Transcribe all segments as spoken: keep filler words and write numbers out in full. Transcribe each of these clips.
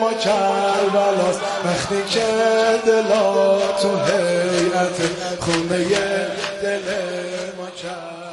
ما کربلاست، وقتی که دلا تو هیئت خونه دل ما کربلاست.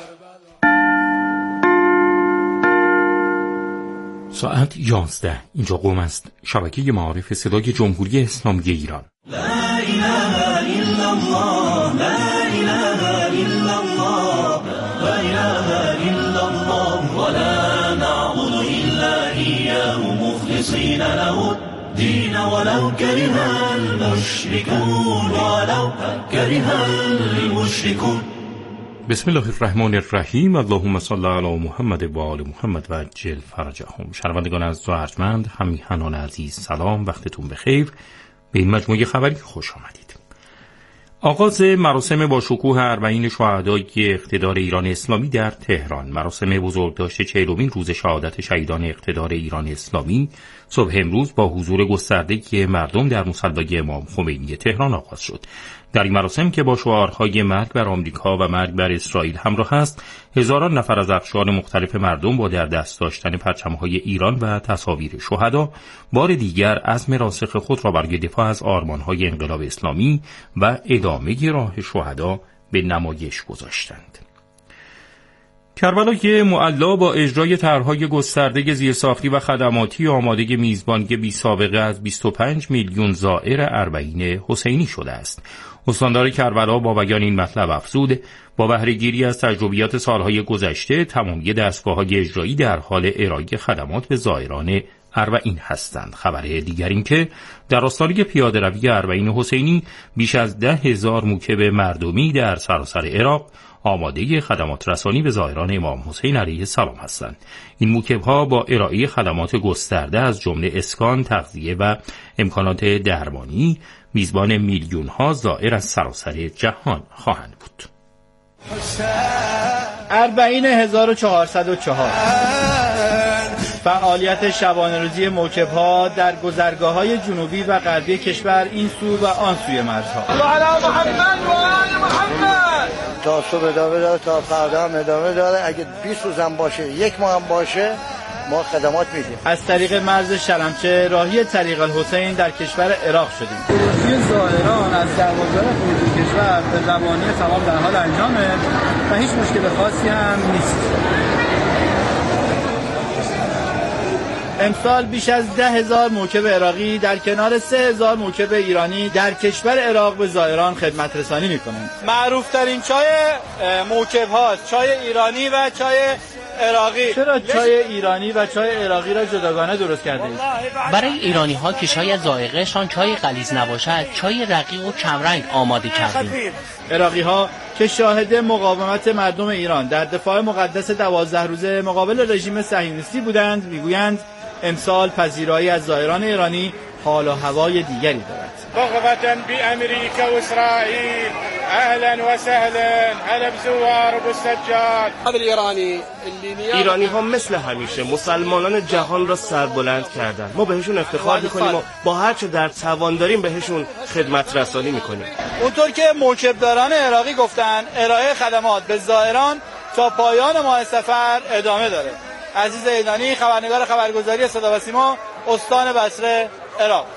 ساعت یازده. اینجا قم است، شبکه معارف صدای جمهوری اسلامی ایران. لا اله الا الله، لا اله الا الله، لا اله الا الله، ولا نعبد الا اياه مخلصين له الدين ولو كره المشركون، ولو كره المشركون. بسم الله الرحمن الرحیم. اللهم صل علی محمد و آل محمد و عجل فرجهم. شنوندگان عزیز و ارجمند، همیهنان عزیز، سلام، وقتتون بخیر. به این مجموعه خبری خوش آمدید. آغاز مراسم با شکوه اربعین شهدای اقتدار ایران اسلامی در تهران. مراسم بزرگداشت چهلمین روز شهادت شهیدان اقتدار ایران اسلامی صبح امروز با حضور گسترده مردم در مصلی امام خمینی تهران آغاز شد. در این مراسم که با شعارهای مرگ بر آمریکا و مرگ بر اسرائیل همراه است، هزاران نفر از اقشار مختلف مردم با در دست داشتن پرچم‌های ایران و تصاویر شهدا بار دیگر عزم راسخ خود را برای دفاع از آرمان‌های انقلاب اسلامی و ادامه راه شهدا به نمایش گذاشتند. کربلای معلا با اجرای طرح‌های گسترده زیرساختی و خدماتی آماده میزبانی بی سابقه از بیست و پنج میلیون زائر اربعین حسینی شده است. استاندار کربلا با بیان این مطلب افزود: با بهره‌گیری از تجربیات سالهای گذشته، تمامی دستگاه‌های اجرایی در حال ارائه خدمات به زائران اربعین هستند. خبر دیگر این که در آستانه پیاده‌روی اربعین حسینی بیش از ده هزار موکب مردمی در سراسر عراق آماده خدمات رسانی به زائران امام حسین علیه السلام هستند. این موکب‌ها با ارائه خدمات گسترده از جمله اسکان، تغذیه و امکانات درمانی میزبان میلیون‌ها زائر از سراسر جهان خواهند بود. اربعین هزار و چهارصد و چهار فعالیت شبانه روزی موکب‌ها در گذرگاه‌های جنوبی و غربی کشور این سو و آن سوی مرزها. علی محمد و آل محمد. تا صبح ادامه داره، تا فردا هم ادامه داره. اگه بیست روز هم باشه، یک ماه هم باشه، ما خدمات میدیم. از طریق مرز شلمچه راهی طریق الحسین در کشور عراق شدیم. خروجی زائران از دروازه‌های خروجی کشور به زبانی تمام در حال انجامه و هیچ مشکل خاصی هم نیست. امسال بیش از ده هزار موکب عراقی در کنار سه هزار موکب ایرانی در کشور عراق به زائران خدمت رسانی میکنند. معروف ترین چای موکب هاست، چای ایرانی و چای عراقی. چرا چای ایرانی و چای عراقی را جداگانه درست کرده اید؟ برای ایرانی ها که شاید ذائقه‌شان چای غلیظ نباشد، چای رقیق و کمرنگ آماده کردیم. عراقی ها که شاهد مقاومت مردم ایران در دفاع مقدس دوازده روزه مقابل رژیم صهیونیستی بودند، میگویند امسال پذیرایی از زائران ایرانی حال و هوای دیگری دارد. رغبة بأمریکا و اسرائیل، اهلا و سهلا، هلا بزوار و بسجاد. ایرانی ایرانی ها مثل همیشه مسلمانان جهان را سربلند کردند. ما بهشون افتخار میکنیم و با هر چه در توان داریم بهشون خدمت رسانی میکنیم. اونطور که موکبداران عراقی گفتن، ارائه خدمات به زائران تا پایان ماه سفر ادامه داره. عزیز ایدانی، خبرنگار خبرگزاری صدا و سیما، استان بصره، عراق.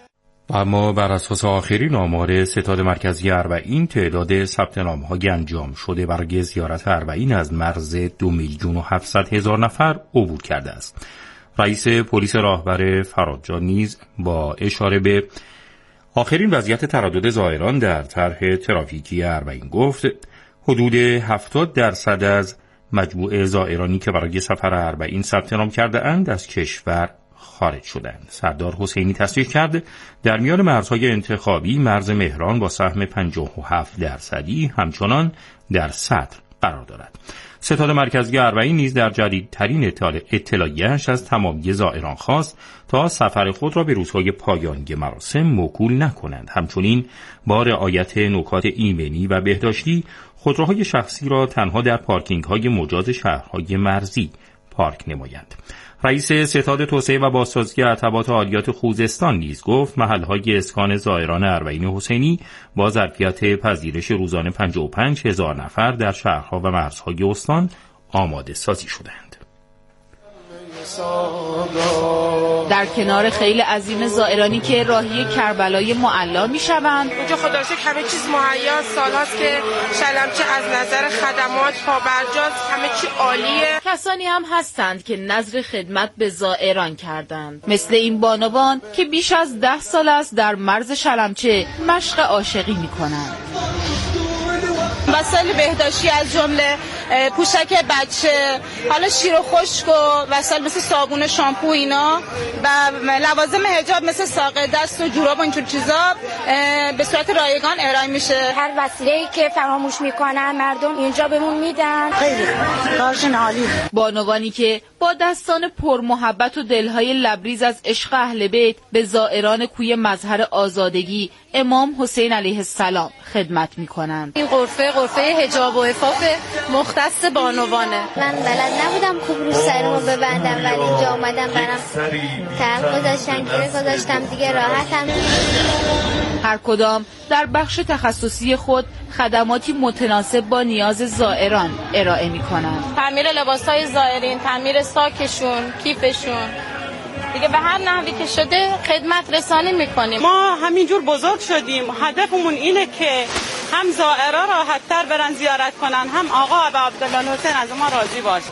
اما بر اساس آخرین آمار ستاد مرکزی اربعین، تعداد ثبت نام‌های انجام شده برای زیارت اربعین از مرز دو میلیون و هفتصد هزار نفر عبور کرده است. رئیس پلیس راهبر فرادجان نیز با اشاره به آخرین وضعیت تردد زائران در طرح ترافیکی اربعین گفت: حدود هفتاد درصد از مجموع زائرانی که برای سفر اربعین ثبت نام کرده اند از کشور خارج شدند. سردار حسینی تصریح کرد در میان مرزهای انتخابی مرز مهران با سهم پنجاه و هفت درصدی همچنان در صدر قرار دارد. ستاد مرکزی اربعین نیز در جدیدترین اطلاعیه‌اش از تمامی زائران خواست تا سفر خود را به روزهای پایانی مراسم موکول نکنند. همچنین با رعایت نکات ایمنی و بهداشتی خودروهای شخصی را تنها در پارکینگ‌های مجاز شهرهای مرزی پارک نمایند. رئیس ستاد توسعه و بازسازی ارتباط عالیات خوزستان نیز گفت محل‌های اسکان زائران اربعین حسینی با ظرفیت پذیرش روزانه پنجاه و پنج هزار نفر در شهرها و مرزهای استان آماده سازی شدند. در کنار خیل عظیم زائرانی که راهی کربلای معلا میشوند، اونجا خدا رو شکر همه چیز مهیا، سال‌هاست که شلمچه از نظر خدمات پابرجاست، همه چی عالیه. کسانی هم هستند که نذر خدمت به زائران کردند، مثل این بانوان که بیش از ده سال است در مرز شلمچه مشق عاشقی میکنند. وسایل بهداشتی از جمله پوشک بچه، حالا شیر و خشک و وسایل مثل صابون، شامپو اینا و لوازم حجاب مثل ساق دست و جوراب و اینجور چیزا به صورت رایگان ارائه میشه. هر وسیله‌ای که فراموش میکنن مردم اینجا بهمون میدن. خیلی کارشون عالی. بانوانی که با دستان پر محبت و دلهای لبریز از عشق اهل بیت به زائران کوی مظهر آزادگی امام حسین علیه السلام خدمت میکنند. این غرفه غرفه حجاب و عفاف مختص بانوانه. من بلد نبودم خوب رو سرمو ببندم ولی اینجا اومدم برام طرف گذاشتن گیره گذاشتم دیگه راحتم. هر کدام در بخش تخصصی خود خدماتی متناسب با نیاز زائران ارائه میکنند. تعمیر لباسای زائرین، تعمیر ساکشون، کیفشون، دیگه به هر نحوی که شده خدمت رسانی میکنیم. ما همینجور بزرگ شدیم، هدفمون اینه که هم زائرا راحت‌تر برن زیارت کنن، هم آقا ابا عبدالله حسین از ما راضی باشه.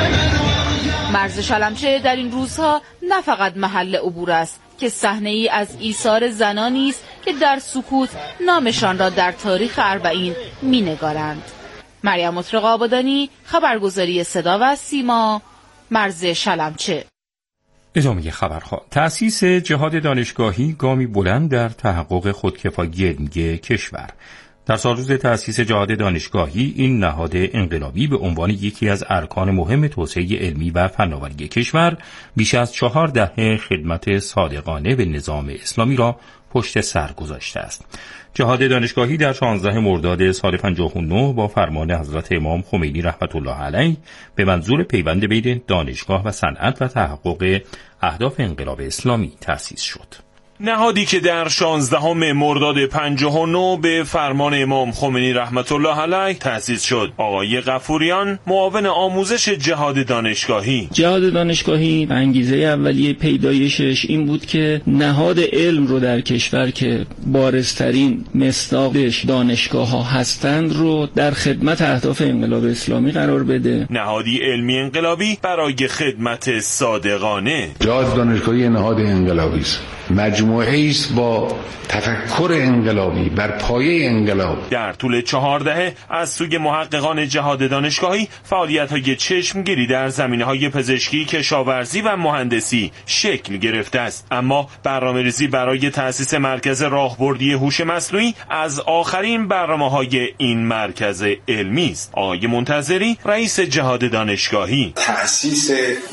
مرز شلمچه در این روزها نه فقط محل عبور است که صحنه‌ای از ایثار زنانی است که در سکوت نامشان را در تاریخ اربعین می‌نگارند. مریم مطرق آبادانی، خبرگزاری صدا و سیما، مرز شلمچه. ادامه خبرها. تأسیس جهاد دانشگاهی گامی بلند در تحقق خودکفایی علمی کشور. در سالروز تأسیس جهاد دانشگاهی، این نهاد انقلابی به عنوان یکی از ارکان مهم توسعه علمی و فناوری کشور بیش از چهار دهه خدمت صادقانه به نظام اسلامی را پشت سر گذاشته است. جهاد دانشگاهی در شانزدهم مرداد سال پنجاه و نه با فرمان حضرت امام خمینی رحمت الله علیه به منظور پیوند بین دانشگاه و صنعت و تحقق اهداف انقلاب اسلامی تأسیس شد. نهادی که در شانزدهم مرداد پنجاه و نه به فرمان امام خمینی رحمت الله علیه تأسیس شد. آقای غفوریان، معاون آموزش جهاد دانشگاهی: جهاد دانشگاهی انگیزه اولیه پیدایشش این بود که نهاد علم رو در کشور که بارزترین مصداقش دانشگاه ها هستند رو در خدمت اهداف انقلاب اسلامی قرار بده. نهادی علمی انقلابی برای خدمت صادقانه. جهاد دانشگاهی نهاد انقلابی است، مجموعه است با تفکر انقلابی بر پایه انقلاب. در طول چهار دهه از سوی محققان جهاد دانشگاهی فعالیت‌های چشمگیری در زمینه‌های پزشکی، کشاورزی و مهندسی شکل گرفته است. اما برنامه‌ریزی برای تأسیس مرکز راهبردی هوش مصنوعی از آخرین برنامه‌های این مرکز علمی است. آقای منتظری، رئیس جهاد دانشگاهی: تأسیس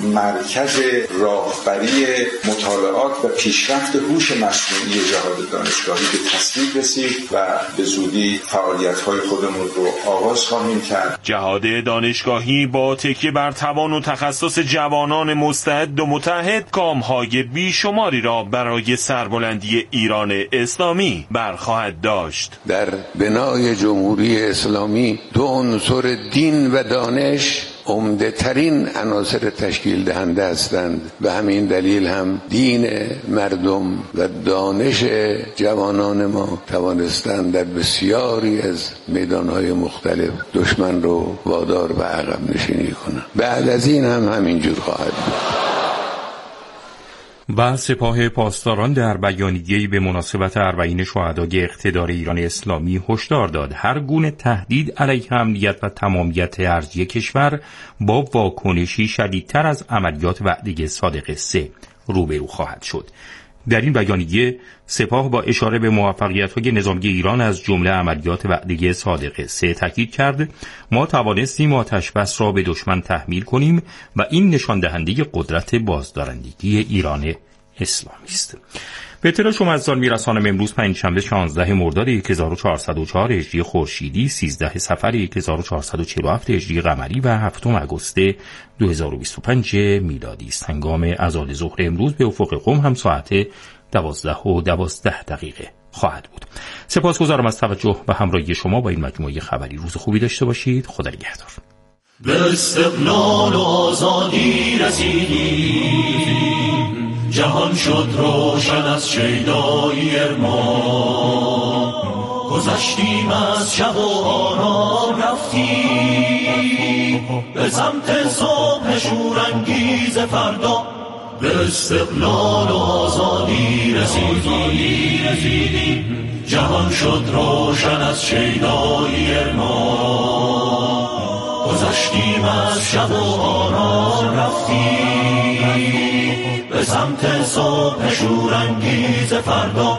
مرکز راهبری مطالعات و پیشرفت هوش مصنوعی جهاد دانشگاهی به تصویب رسید و به زودی فعالیت‌های خودمون رو آغاز خواهیم کرد. جهاد دانشگاهی با تکیه بر توان و تخصص جوانان مستعد و متحد گام‌های بیشماری را برای سربلندی ایران اسلامی برخواهد داشت. در بنای جمهوری اسلامی دو عنصر دین و دانش عمده ترین عناصر تشکیل دهنده هستند. به همین دلیل هم دین مردم و دانش جوانان ما توانستند در بسیاری از میدانهای مختلف دشمن رو وادار و عقب نشینی کنند. بعد از این هم همینجور خواهد بود. و سپاه پاسداران در بیانیه‌ای به مناسبت اربعین شهدای اقتدار ایران اسلامی هشدار داد هر گونه تهدید علیه امنیت و تمامیت ارضی کشور با واکنشی شدیدتر از عملیات وعده صادق سه روبرو خواهد شد. در این بیانیه سپاه با اشاره به موفقیت‌های نظامی ایران از جمله عملیات وعده صادق سه تاکید کرد ما توانستیم آتش بس را به دشمن تحمیل کنیم و این نشان دهنده قدرت بازدارندگی ایران اسلامی است. به اطلاع شما از سال میرسانم امروز پنجشنبه شانزدهم مرداد هزار و چهارصد و چهار هجری خورشیدی، سیزده صفر هزار و چهارصد و چهل و هفت هجری قمری و هفتم آگوست دو هزار و بیست و پنج میلادی است. هنگام اذان ظهر امروز به افق قم هم ساعت دوازده و دوازده دقیقه خواهد بود. سپاسگزارم از توجه و همراهی شما با این مجموعه خبری. روز خوبی داشته باشید. خدا نگهدار. به استقلال و آزادی رسیدیم، جهان شد روشن از شیدایی ارمان، گذشتیم از شب و آرام رفتیم به سمت صبح شورانگیز فردا. به استقلال و آزادی رسیدیم، جهان شد روشن از شیدایی ارمان، گذشتیم از شب و آرام رفتیم به سمت صبح شورانگیز فردا.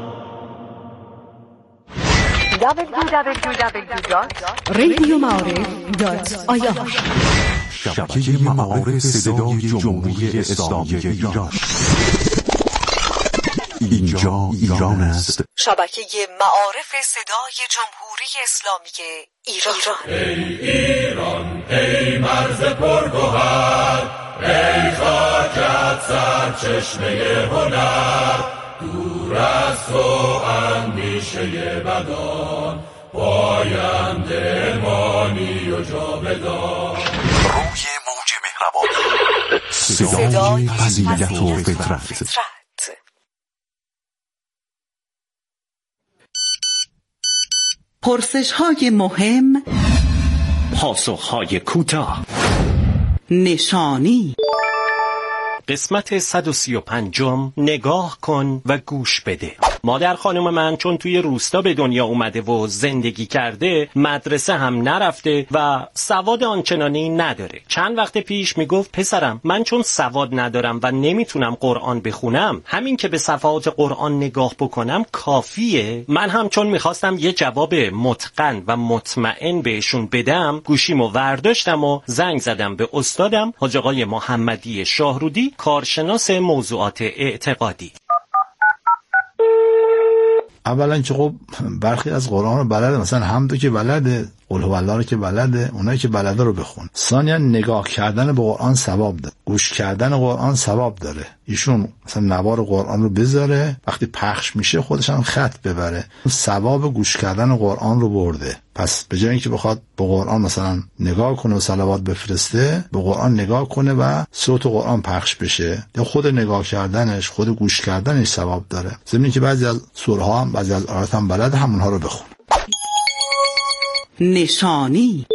دبلیو دبلیو دبلیو دات رادیو معارف دات آی آر شبکه معارف صدای جمهوری اسلامی ایران. اینجا ایران است. شبکه معارف صدای جمهوری اسلامی ایران. ای ایران ای مرز پرگوهر، ای خاکت سرچشمه هنر، دور از تو اندیشه بدان، پاینده مانی و جاودان. روی موج مهربان، صدای فضیلت و فطرت. پرسش‌های مهم، پاسخ‌های کوتاه. نشانی. قسمت صد و سی و پنجم، نگاه کن و گوش بده. مادر خانم من چون توی روستا به دنیا اومده و زندگی کرده، مدرسه هم نرفته و سواد آنچنانی نداره. چند وقت پیش میگفت پسرم من چون سواد ندارم و نمیتونم قرآن بخونم، همین که به صفحات قرآن نگاه بکنم کافیه. من هم چون میخواستم یه جواب متقن و مطمئن بهشون بدم، گوشیمو ورداشتم و زنگ زدم به استادم حاج آقای محمدی شاهرودی، کارشناس موضوعات اعتقادی. اولا که خب برخی از قرآن رو بلده، مثلا حمدو که بلده، قل هو الله رو که بلده، اونایی که بلده رو بخون. ثانیا نگاه کردن به قرآن ثواب داره، گوش کردن قرآن ثواب داره. ایشون مثلا نوار قرآن رو بذاره، وقتی پخش میشه خودش هم خط ببره، ثواب گوش کردن قرآن رو برده. پس به جای اینکه بخواد به قرآن مثلا نگاه کنه و صلوات بفرسته، به قرآن نگاه کنه و صوت قرآن پخش بشه. یا خود نگاه کردنش، خود گوش کردنش ثواب داره. ضمن که بعضی از سوره ها هم بعضی از آیات هم بلد، همونها رو بخون. نشانی.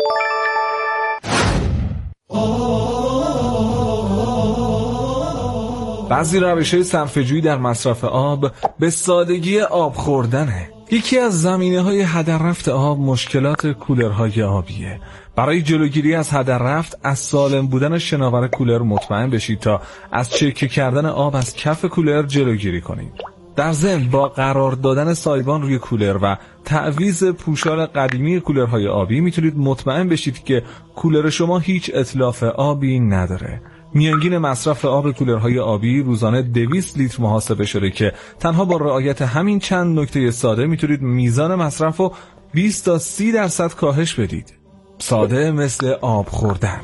بعضی روش‌های صرفه‌جویی در مصرف آب به سادگی آب خوردنه. یکی از زمینه‌های هدر رفت آب مشکلات کولرهای آبیه. برای جلوگیری از هدر رفت از سالم بودن شناور کولر مطمئن بشید تا از چکه کردن آب از کف کولر جلوگیری کنید. در ضمن با قرار دادن سایبان روی کولر و تعویض پوشال قدیمی کولرهای آبی میتونید مطمئن بشید که کولر شما هیچ اتلاف آبی نداره. میانگین مصرف آب کولرهای آبی روزانه دویست لیتر محاسبه شده که تنها با رعایت همین چند نکته ساده میتونید میزان مصرف رو بیست تا سی درصد کاهش بدید. ساده مثل آب خوردن.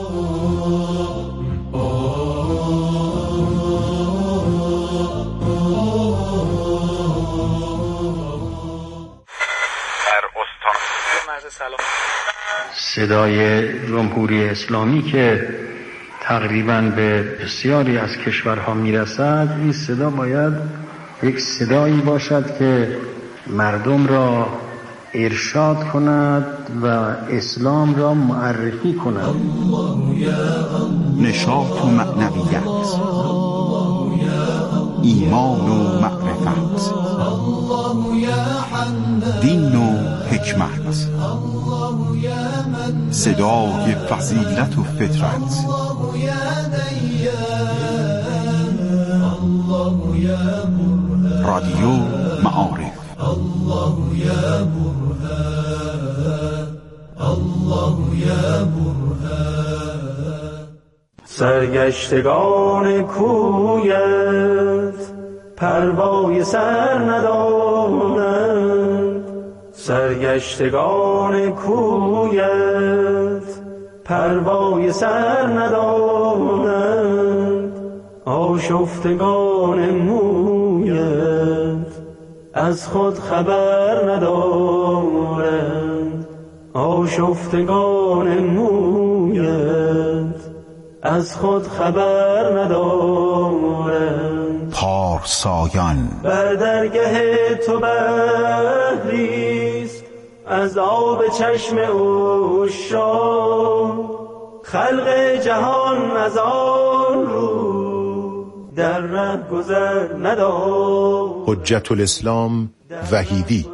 صدای جمهوری اسلامی که تقریباً به بسیاری از کشورها میرسد، این صدا باید یک صدایی باشد که مردم را ارشاد کند و اسلام را معرفی کند. نشاط و معنویت، ایمان و معرفت، دین و حکمت، صدای فضیلت و فطرت. رادیو معارف. سرگشتگان کویت پروای سر ندارند، سرگشتگان کویت پروای سر ندارند، آشفتگان مویت از خود خبر ندارند، آشفتگان مویت رویت از خود خبر ندارند. پارسایان بر درگه تو بحریست از آب چشم عشاق، خلق جهان از آن رو در ره گذر ندارد. حجت الاسلام وحیدی.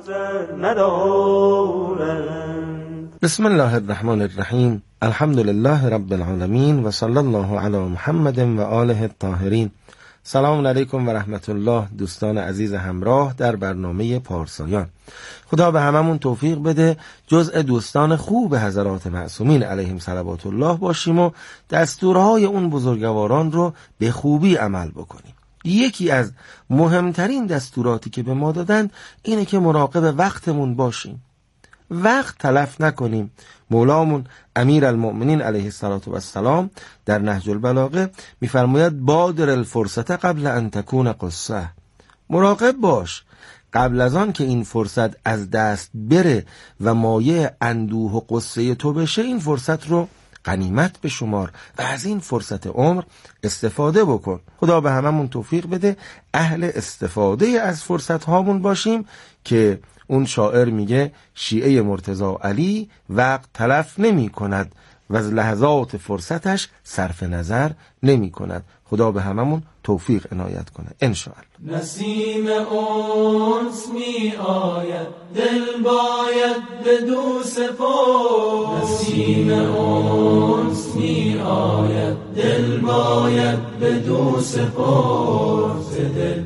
بسم الله الرحمن الرحیم. الحمد لله رب العالمین و صلی الله علی محمد و آله الطاهرین. سلام علیکم و رحمت الله دوستان عزیز همراه در برنامه پارسایان. خدا به هممون توفیق بده جزء دوستان خوب حضرات معصومین علیهم صلوات الله باشیم و دستورهای اون بزرگواران رو به خوبی عمل بکنیم. یکی از مهمترین دستوراتی که به ما دادن اینه که مراقب وقتمون باشیم، وقت تلف نکنیم. مولامون امیر المؤمنین علیه السلام در نهج البلاغه میفرماید بادر الفرصت قبل ان تکون قصه. مراقب باش قبل از آن که این فرصت از دست بره و مایه اندوه و قصه تو بشه، این فرصت رو غنیمت به شمار و از این فرصت عمر استفاده بکن. خدا به هممون توفیق بده اهل استفاده از فرصت هامون باشیم که اون شاعر میگه شیعه مرتضی علی وقت تلف نمی کند و از لحظات فرصتش صرف نظر نمی کند. خدا به هممون توفیق عنایت کنه انشاءالله. نسیم اونس می آید دل باید بدو سپار. نسیم اونس می آید دل باید بدو سپار. دل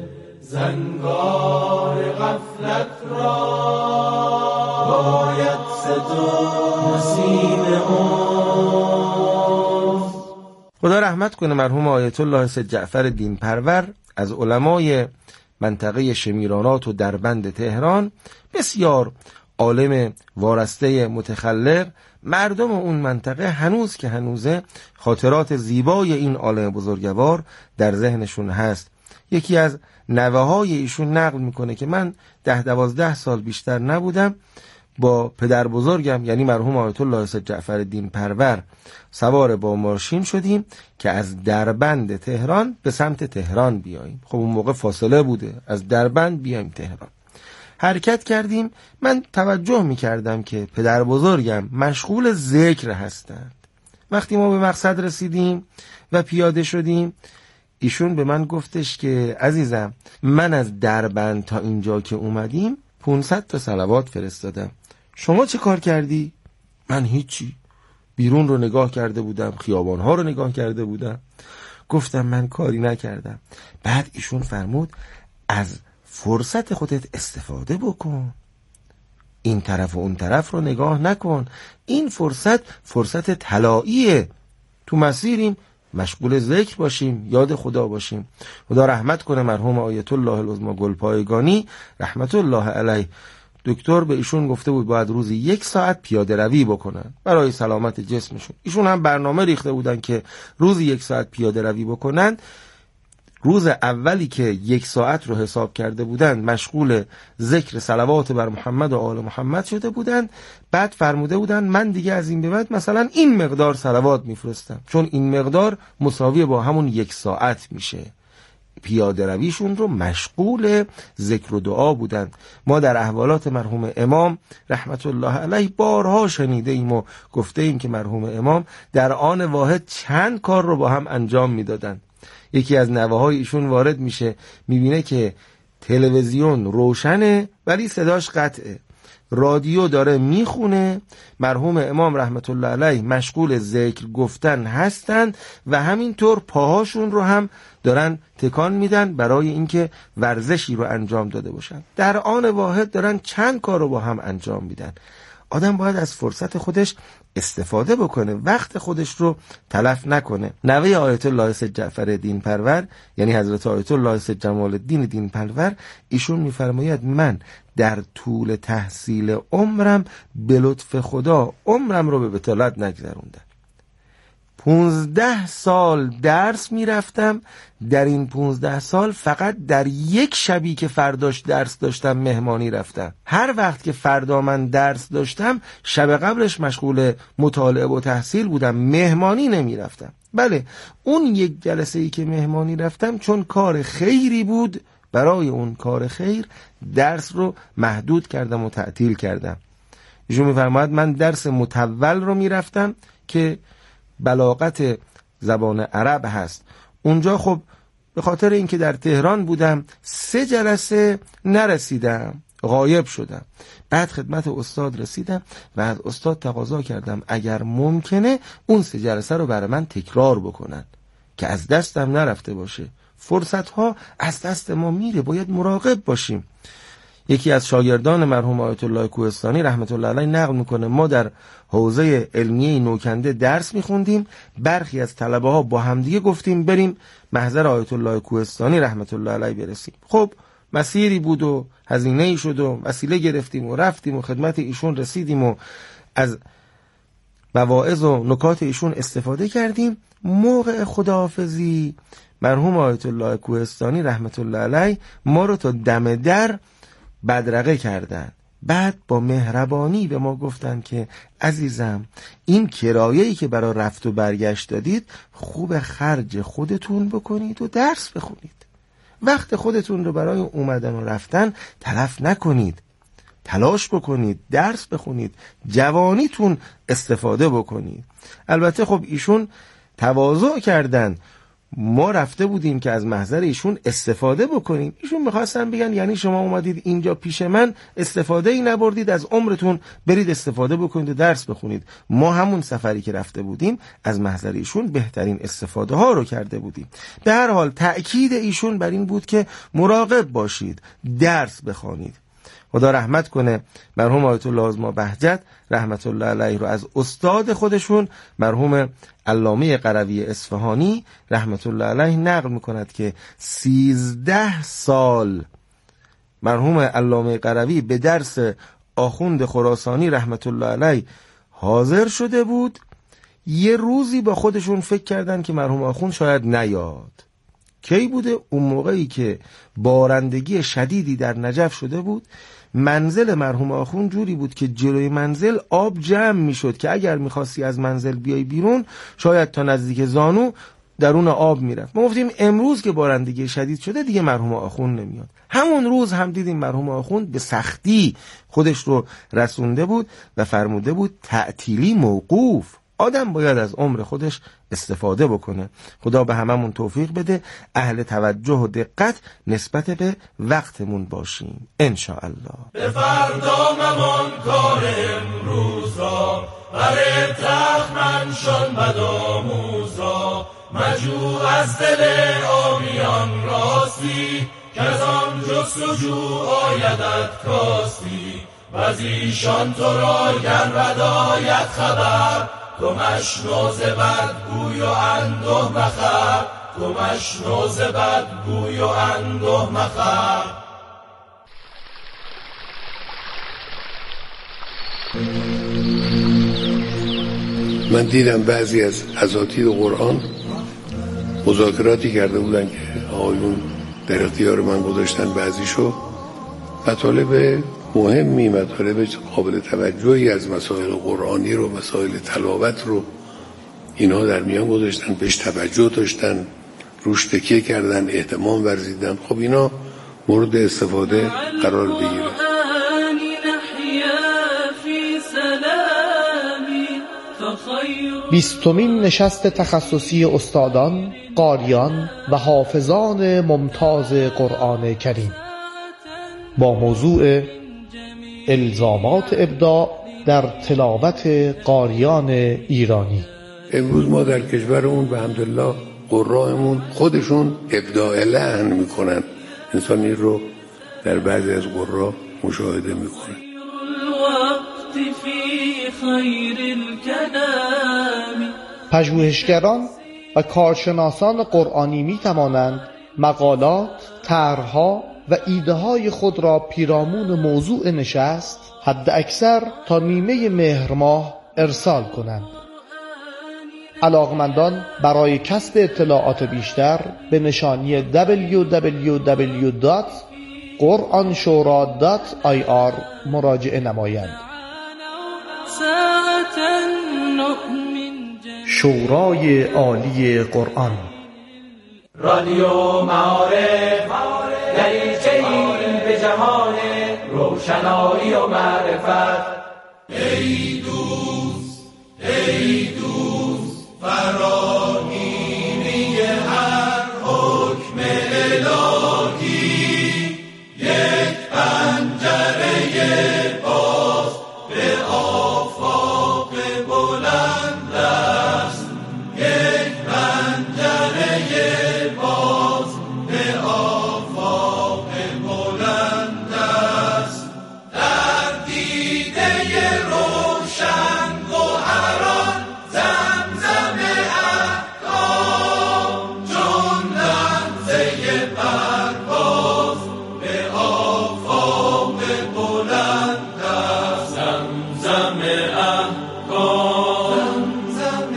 زنگار غفلت را باید ستون. نسیم اونس. خدا رحمت کنه مرحوم آیت الله سید جعفر دین پرور از علمای منطقه شمیرانات و دربند تهران، بسیار عالم وارسته متخلق. مردم اون منطقه هنوز که هنوزه خاطرات زیبای این عالم بزرگوار در ذهنشون هست. یکی از نوه های ایشون نقل میکنه که من ده دوازده سال بیشتر نبودم با پدر بزرگم یعنی مرحوم آیت الله سید جعفر دین پرور سوار با ماشین شدیم که از دربند تهران به سمت تهران بیاییم. خب اون موقع فاصله بوده، از دربند بیایم تهران. حرکت کردیم. من توجه میکردم که پدر بزرگم مشغول ذکر هستند. وقتی ما به مقصد رسیدیم و پیاده شدیم، ایشون به من گفتش که عزیزم من از دربند تا اینجا که اومدیم پانصد تا صلوات فرستادم. شما چه کار کردی؟ من هیچی. بیرون رو نگاه کرده بودم، خیابانها رو نگاه کرده بودم. گفتم من کاری نکردم. بعد ایشون فرمود از فرصت خودت استفاده بکن، این طرف و اون طرف رو نگاه نکن. این فرصت فرصت طلاییه. تو مسیریم مشغول ذکر باشیم، یاد خدا باشیم. خدا رحمت کنه مرحوم آیت الله العظمی گلپایگانی رحمت الله علیه. دکتر به ایشون گفته بود باید روزی یک ساعت پیاده روی بکنن برای سلامت جسمشون. ایشون هم برنامه ریخته بودن که روزی یک ساعت پیاده روی بکنن. روز اولی که یک ساعت رو حساب کرده بودن مشغول ذکر صلوات بر محمد و آل محمد شده بودن. بعد فرموده بودن من دیگه از این به بعد مثلا این مقدار صلوات میفرستم، چون این مقدار مساوی با همون یک ساعت میشه. پیاده رویشون رو مشغول ذکر و دعا بودن. ما در احوالات مرحوم امام رحمت الله علیه بارها شنیده ایم و گفته ایم که مرحوم امام در آن واحد چند کار رو با هم انجام میدادن. یکی از نوه های ایشون وارد میشه، میبینه که تلویزیون روشنه ولی صداش قطعه، رادیو داره میخونه، مرحوم امام رحمت الله علیه مشغول ذکر گفتن هستند و همینطور پاهاشون رو هم دارن تکان میدن برای اینکه ورزشی رو انجام داده باشن. در آن واحد دارن چند کار رو با هم انجام میدن. آدم باید از فرصت خودش استفاده بکنه، وقت خودش رو تلف نکنه. نوه آیت الله سید جعفر دین پرور یعنی حضرت آیت الله سید جمال الدین دین پرور، ایشون میفرماید من در طول تحصیل عمرم به لطف خدا عمرم رو به بطالت نگذروندم. پونزده سال درس میرفتم. در این پونزده سال فقط در یک شبی که فرداش درس داشتم مهمانی رفتم. هر وقت که فردا من درس داشتم شب قبلش مشغول مطالعه و تحصیل بودم، مهمانی نمیرفتم. بله، اون یک جلسه ای که مهمانی رفتم چون کار خیری بود، برای اون کار خیر درس رو محدود کردم و تعطیل کردم. ایشون میفرماید من درس متول رو میرفتم که بلاغت زبان عرب هست. اونجا خب به خاطر اینکه در تهران بودم سه جلسه نرسیدم، غایب شدم. بعد خدمت استاد رسیدم و از استاد تقاضا کردم اگر ممکنه اون سه جلسه رو برای من تکرار بکنن که از دستم نرفته باشه. فرصت ها از دست ما میره، باید مراقب باشیم. یکی از شاگردان مرحوم آیت الله کوهستانی رحمت الله علیه نقل میکنه ما در حوزه علمیه نوکنده درس میخوندیم، برخی از طلبه ها با همدیگه گفتیم بریم محضر آیت الله کوهستانی رحمت الله علیه برسیم. خب مسیری بود و هزینه‌ای شد و وسیله گرفتیم و رفتیم و خدمت ایشون رسیدیم و از مواعظ و نکات ایشون استفاده کردیم. موقع خداحافظی مرحوم آیت الله کوهستانی رحمت الله علیه ما رو تا دم در بدرقه کردن. بعد با مهربانی به ما گفتن که عزیزم این کرایه‌ای که برای رفت و برگشت دادید خوب خرج خودتون بکنید و درس بخونید. وقت خودتون رو برای اومدن و رفتن تلف نکنید، تلاش بکنید، درس بخونید، جوانیتون استفاده بکنید. البته خب ایشون تواضع کردن، ما رفته بودیم که از محضر ایشون استفاده بکنیم. ایشون میخواستن بگن یعنی شما اومدید اینجا پیش من استفاده ای نبردید، از عمرتون برید استفاده بکنید و درس بخونید. ما همون سفری که رفته بودیم از محضر ایشون بهترین استفاده ها رو کرده بودیم. به هر حال تأکید ایشون بر این بود که مراقب باشید، درس بخونید. خدا رحمت کنه مرحوم آیت الله آزما بهجت رحمت الله علیه رو از استاد خودشون مرحوم علامه قروی اصفهانی رحمت الله علیه نقل میکند که سیزده سال مرحوم علامه قروی به درس آخوند خراسانی رحمت الله علیه حاضر شده بود. یه روزی با خودشون فکر کردن که مرحوم آخوند شاید نیاد. کی بوده؟ اون موقعی که بارندگی شدیدی در نجف شده بود. منزل مرحوم آخوند جوری بود که جلوی منزل آب جمع میشد که اگر میخواستی از منزل بیای بیرون شاید تا نزدیک زانو درون آب میرفت. ما گفتیم امروز که بارندگی شدید شده دیگه مرحوم آخوند نمیاد. همون روز هم دیدیم مرحوم آخوند به سختی خودش رو رسونده بود و فرموده بود تعطیلی موقوف. آدم باید از عمر خودش استفاده بکنه. خدا به هممون توفیق بده، اهل توجه و دقت نسبت به وقتمون باشیم انشاءالله. به فردا ممان کار امروز را، بر تخمن شن بدآموز را، مجو از دل آمیان راستی، که از آن جستجو آیدت کاستی، و از ایشان تو را گر بداید خبر، تو مشنو ز بدگوی و انده مخر، تو مشنو ز بدگوی و انده مخر. من دیدم بعضی از اساتید قرآن مذاکراتی کرده بودن که آقایون در اختیار من گذاشتن بعضیشو، مطالب مهمی، مطالب قابل توجهی از مسائل قرآنی رو، مسائل تلاوت رو اینها در میان گذاشتن، بهش توجه داشتن، روش تکیه کردن، اهتمام ورزیدن. خب اینا مورد استفاده قرار بگیره. بیستمین نشست تخصصی استادان، قاریان و حافظان ممتاز قرآن کریم با موضوع الزامات ابداع در تلاوت قاریان ایرانی. امروز ما در کشورمون به حمدالله قرائمون خودشون ابداع لحن میکنن. انسانی رو در بعضی از قرا مشاهده میکنه. پژوهشگران و کارشناسان قرآنی می توانند مقالات، طرح‌ها و ایده‌های خود را پیرامون موضوع نشست حد اکثر تا نیمه مهر ماه ارسال کنند. علاقمندان برای کسب اطلاعات بیشتر به نشانی دبلیو دبلیو دبلیو دات قرآن شورا دات آی آر مراجعه نمایند. شورای عالی قرآن. رادیو معارف دریچه این به جهان روشنایی و معرفت. ای دوست ای دوست فراگیری هر حکم الهی، یک پنجره باز به آفاق بلند است، یک پنجره باز به آفاق بلند است. در دیده روشن گوهران زمزم احکام، چون لحظه پرواز به آفاق بلند است. زمزم احکام، زمزم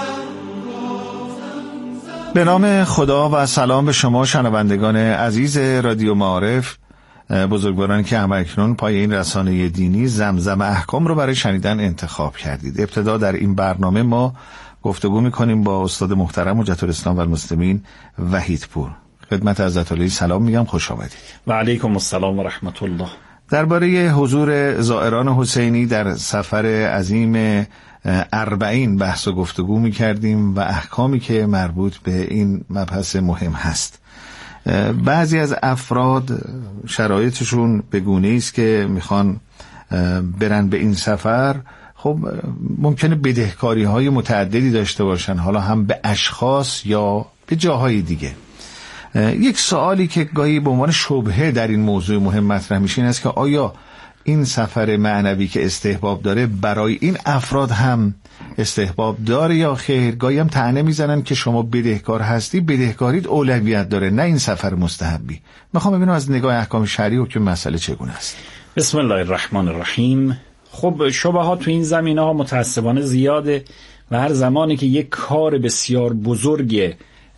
به نام خدا و سلام به شما شنوندگان عزیز رادیو معارف، بزرگوارانی که همکنون پای این رسانه دینی زمزم احکام رو برای شنیدن انتخاب کردید. ابتدا در این برنامه ما گفتگو میکنیم با استاد محترم حجت الاسلام و المسلمین وحیدپور. خدمت حضرت علی سلام میگم، خوش آمدید. و علیکم السلام و رحمت الله. درباره حضور زائران حسینی در سفر عظیم اربعین بحث و گفتگو میکردیم و احکامی که مربوط به این مبحث مهم هست. بعضی از افراد شرایطشون به گونه‌ای است که میخوان برن به این سفر، خب ممکنه بدهکاری های متعددی داشته باشن، حالا هم به اشخاص یا به جاهای دیگه. یک سوالی که گاهی به عنوان شبهه در این موضوع مهم مطرح میشه این است که آیا این سفر معنوی که استحباب داره برای این افراد هم استحباب داره یا خیر؟ گاهی هم طعنه میزنن که شما بدهکار هستی، بدهکاریت اولویت داره، نه این سفر مستحبی. میخوام ببینم از نگاه احکام شرعی و که مسئله چگونه است. بسم الله الرحمن الرحیم. خب شبهات تو این زمینه ها متاسفانه زیاده و هر زمانی که یک کار بسیار بزرگ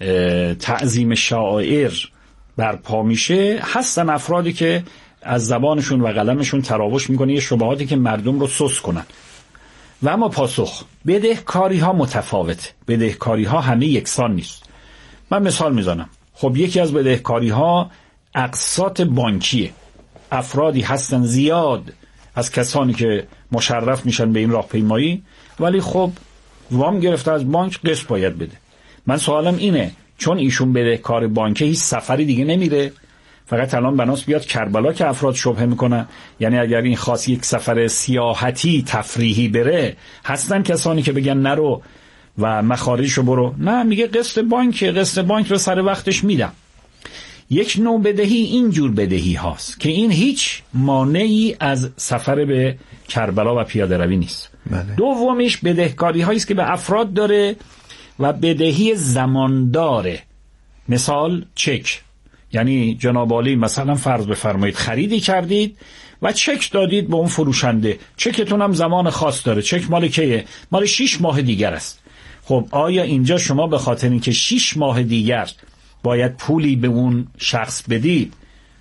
تعظیم شعائر برپا میشه، هستن افرادی که از زبانشون و قلمشون تراوش میکنه یه شبهاتی که مردم رو سوس کنن. و اما پاسخ، بدهکاری ها متفاوت، بدهکاری ها همه یکسان نیست. من مثال میزنم. خب یکی از بدهکاری ها اقساط بانکیه. افرادی هستن زیاد از کسانی که مشرف میشن به این راهپیمایی، ولی خب وام گرفته از بانک قسط باید بده. من سوالم اینه، چون ایشون بدهکار بانکه هیچ سفری دیگه نمیره، فقط الان بناس بیاد کربلا که افراد شبهه میکنن، یعنی اگر این خاص یک سفر سیاحتی تفریحی بره، هستن کسانی که بگن نرو و مخارجشو برو، نه میگه قسط بانک، قسط بانک رو سر وقتش میدم. یک نوع بدهی اینجور بدهی هاست که این هیچ مانعی از سفر به کربلا و پیاده روی نیست. بله. دومیش بدهکاری هایی است که به افراد داره و بدهی زمانداره. مثال چک، یعنی جناب عالی مثلا فرض بفرمایید خریدی کردید و چک دادید به اون فروشنده، چکتون هم زمان خاص داره، چک مال کیه؟ مال شش ماه دیگر است. خب آیا اینجا شما به خاطر اینکه شش ماه دیگر باید پولی به اون شخص بدید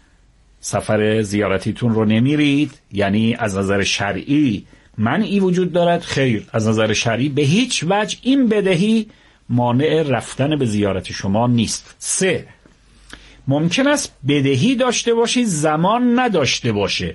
سفر زیارتیتون رو نمیرید؟ یعنی از نظر شرعی منعی وجود دارد؟ خیر، از نظر شرعی به هیچ وجه این بدهی مانع رفتن به زیارت شما نیست. سه، ممکن است بدهی داشته باشی زمان نداشته باشه.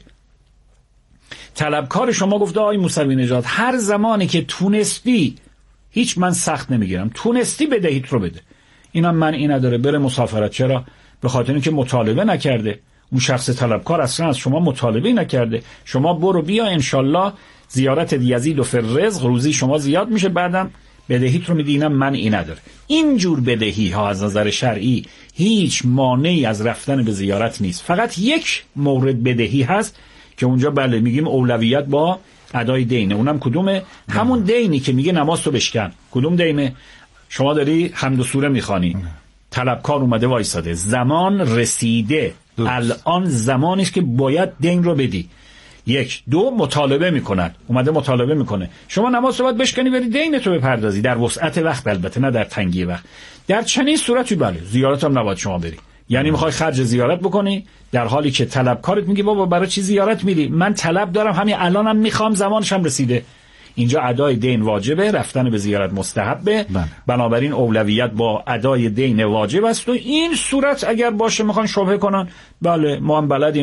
طلبکار شما گفته آی موسوی نژاد هر زمانی که تونستی، هیچ من سخت نمیگیرم، تونستی بدهیت رو بده. اینم من این نداره بره مسافرت. چرا؟ به خاطر اینکه مطالبه نکرده. اون شخص طلبکار اصلا از شما مطالبه نکرده. شما برو بیا انشالله زیارت یزید و فرزق روزی شما زیاد میشه، بعدم بدهیت رو میدی. اینم من این نداره. اینجور بدهی ها از نظر شرعی هیچ مانعی از رفتن به زیارت نیست. فقط یک مورد بدهی هست که اونجا بله میگیم اولویت با ادای دینه. اونم کدومه؟ همون دینی که میگه نماز تو بشکن. کدوم دینه؟ شما داری حمد و سوره میخوانی، طلبکار اومده وایساده، زمان رسیده، الان زمانی است که باید دین رو بدی. یک. دو، مطالبه میکنن، اومده مطالبه میکنه، شما نماز رو باید بشکنی بری دین تو بپردازی، در وسعت وقت البته، نه در تنگی وقت. در چنین صورتی بله زیارت هم نباید شما بری. یعنی میخوای خرج زیارت بکنی در حالی که طلبکارت میگه بابا برای چی زیارت میری؟ من طلب دارم، همین الانم میخوام، زمانش هم رسیده. اینجا ادای دین واجبه، رفتن به زیارت مستحبه. بله. بنابراین اولویت با ادای دین واجب است و این صورت اگر باشه میخوان شبهه کنن، بله ما هم بلدیم